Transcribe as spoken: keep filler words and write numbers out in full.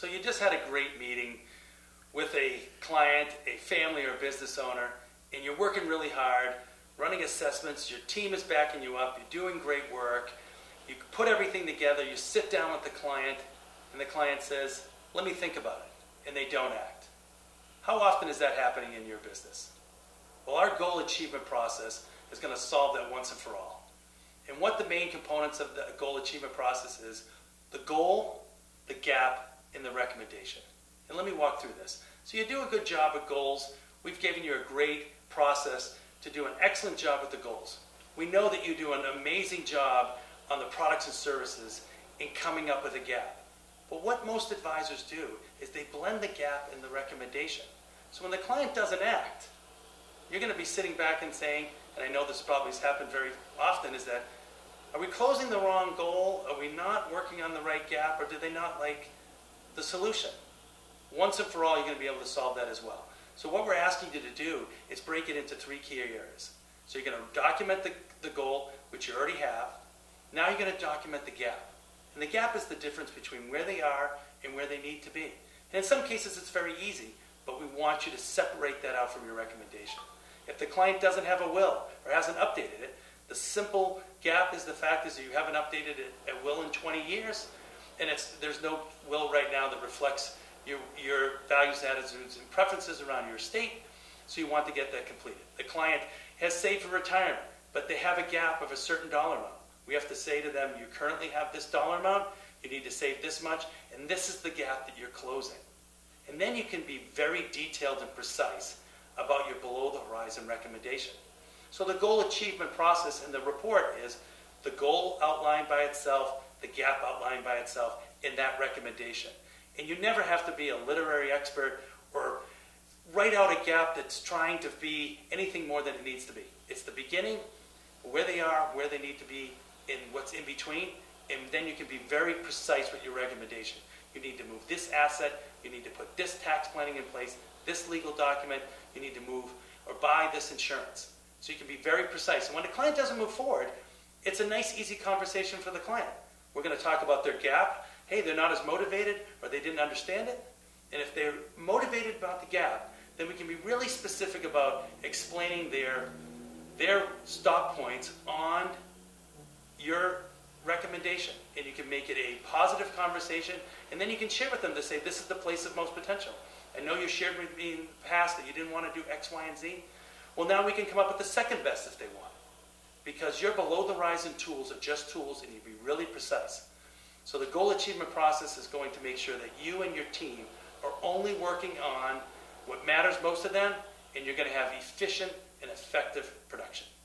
So you just had a great meeting with a client, a family or business owner, and you're working really hard, running assessments, your team is backing you up, you're doing great work, you put everything together, you sit down with the client, and the client says, let me think about it, and they don't act. How often is that happening in your business? Well, our goal achievement process is going to solve that once and for all. And what the main components of the goal achievement process is, the goal, the gap, and the recommendation. And let me walk through this. So you do a good job with goals. We've given you a great process to do an excellent job with the goals. We know that you do an amazing job on the products and services in coming up with a gap. But what most advisors do is they blend the gap in the recommendation. So when the client doesn't act, you're going to be sitting back and saying, and I know this probably has happened very often, is that, are we closing the wrong goal? Are we not working on the right gap? Or do they not like the solution? Once and for all, you're going to be able to solve that as well. So what we're asking you to do is break it into three key areas. So you're going to document the, the goal, which you already have. Now you're going to document the gap. And the gap is the difference between where they are and where they need to be. And in some cases, it's very easy, but we want you to separate that out from your recommendation. If the client doesn't have a will or hasn't updated it, the simple gap is the fact is that you haven't updated it at will in twenty years, and it's, there's no will right now that reflects your, your values, attitudes, and preferences around your estate, so you want to get that completed. The client has saved for retirement, but they have a gap of a certain dollar amount. We have to say to them, you currently have this dollar amount, you need to save this much, and this is the gap that you're closing. And then you can be very detailed and precise about your below-the-horizon recommendation. So the goal achievement process in the report is the goal outlined by itself, the gap outlined by itself, and that recommendation. And you never have to be a literary expert or write out a gap that's trying to be anything more than it needs to be. It's the beginning, where they are, where they need to be, and what's in between, and then you can be very precise with your recommendation. You need to move this asset, you need to put this tax planning in place, this legal document, you need to move or buy this insurance. So you can be very precise. And when the client doesn't move forward, it's a nice, easy conversation for the client. We're going to talk about their gap. Hey, they're not as motivated, or they didn't understand it. And if they're motivated about the gap, then we can be really specific about explaining their, their stop points on your recommendation. And you can make it a positive conversation, and then you can share with them to say, this is the place of most potential. I know you shared with me in the past that you didn't want to do X, Y, and Z. Well, now we can come up with the second best if they want. Because your below-the-horizon tools are just tools, and you be really precise. So the goal achievement process is going to make sure that you and your team are only working on what matters most to them, and you're going to have efficient and effective production.